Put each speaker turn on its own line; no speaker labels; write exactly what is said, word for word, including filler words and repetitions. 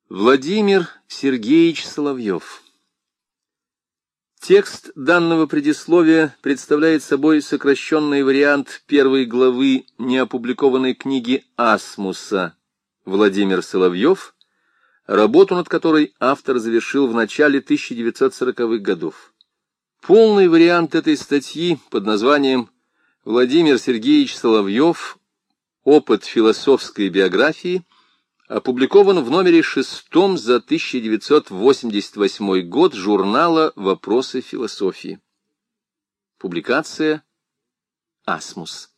Владимир Сергеевич Соловьев. Текст данного предисловия представляет собой сокращенный вариант первой главы неопубликованной книги Асмуса «Владимир Соловьев», работу над которой автор завершил в начале тысяча девятьсот сороковых годов. Полный вариант этой статьи под названием «Владимир Сергеевич Соловьев. Опыт философской биографии» опубликован в номере шестом за тысяча девятьсот восемьдесят восьмой год журнала «Вопросы философии». Публикация «Асмус».